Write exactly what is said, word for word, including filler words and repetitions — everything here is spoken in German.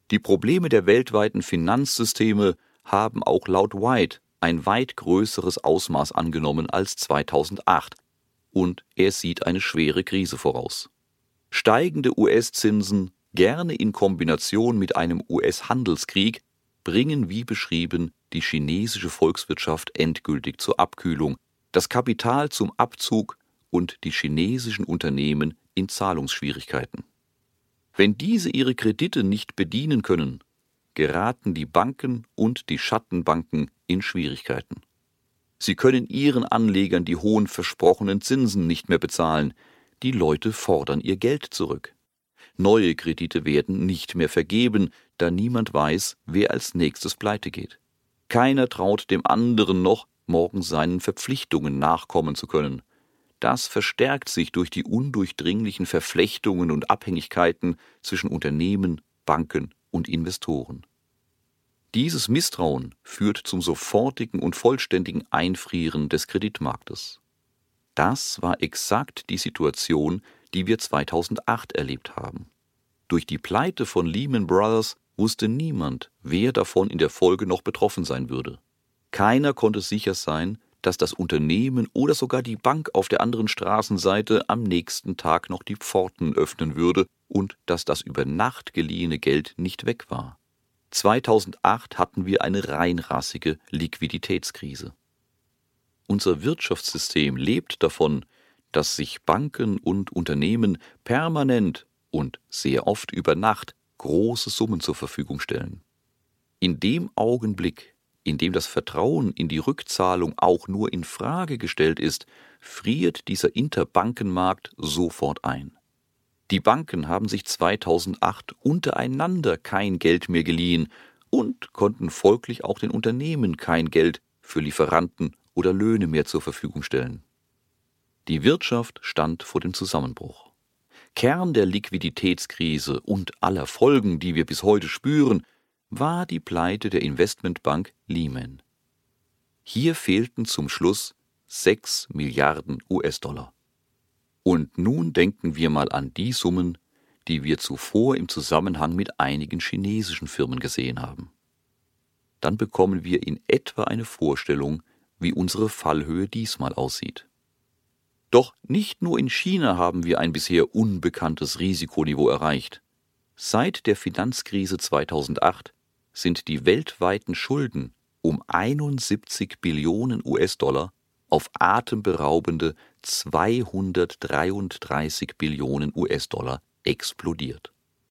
Die Probleme der weltweiten Finanzsysteme haben auch laut White ein weit größeres Ausmaß angenommen als zweitausendacht, und er sieht eine schwere Krise voraus. Steigende U S-Zinsen, gerne in Kombination mit einem U S-Handelskrieg, bringen wie beschrieben die chinesische Volkswirtschaft endgültig zur Abkühlung, das Kapital zum Abzug und die chinesischen Unternehmen in Zahlungsschwierigkeiten. Wenn diese ihre Kredite nicht bedienen können, geraten die Banken und die Schattenbanken in Schwierigkeiten. Sie können ihren Anlegern die hohen versprochenen Zinsen nicht mehr bezahlen. Die Leute fordern ihr Geld zurück. Neue Kredite werden nicht mehr vergeben, da niemand weiß, wer als nächstes pleite geht. Keiner traut dem anderen noch, morgen seinen Verpflichtungen nachkommen zu können. Das verstärkt sich durch die undurchdringlichen Verflechtungen und Abhängigkeiten zwischen Unternehmen, Banken und Investoren. Dieses Misstrauen führt zum sofortigen und vollständigen Einfrieren des Kreditmarktes. Das war exakt die Situation, die wir zweitausendacht erlebt haben. Durch die Pleite von Lehman Brothers wusste niemand, wer davon in der Folge noch betroffen sein würde. Keiner konnte sicher sein, dass das Unternehmen oder sogar die Bank auf der anderen Straßenseite am nächsten Tag noch die Pforten öffnen würde und dass das über Nacht geliehene Geld nicht weg war. zweitausendacht hatten wir eine reinrassige Liquiditätskrise. Unser Wirtschaftssystem lebt davon, dass sich Banken und Unternehmen permanent und sehr oft über Nacht große Summen zur Verfügung stellen. In dem Augenblick, in dem das Vertrauen in die Rückzahlung auch nur in Frage gestellt ist, friert dieser Interbankenmarkt sofort ein. Die Banken haben sich zweitausendacht untereinander kein Geld mehr geliehen und konnten folglich auch den Unternehmen kein Geld für Lieferanten oder Löhne mehr zur Verfügung stellen. Die Wirtschaft stand vor dem Zusammenbruch. Kern der Liquiditätskrise und aller Folgen, die wir bis heute spüren, war die Pleite der Investmentbank Lehman. Hier fehlten zum Schluss sechs Milliarden U S-Dollar. Und nun denken wir mal an die Summen, die wir zuvor im Zusammenhang mit einigen chinesischen Firmen gesehen haben. Dann bekommen wir in etwa eine Vorstellung, wie unsere Fallhöhe diesmal aussieht. Doch nicht nur in China haben wir ein bisher unbekanntes Risikoniveau erreicht. Seit der Finanzkrise zweitausendacht sind die weltweiten Schulden um einundsiebzig Billionen U S-Dollar auf atemberaubende zweihundertdreiunddreißig Billionen U S-Dollar explodiert.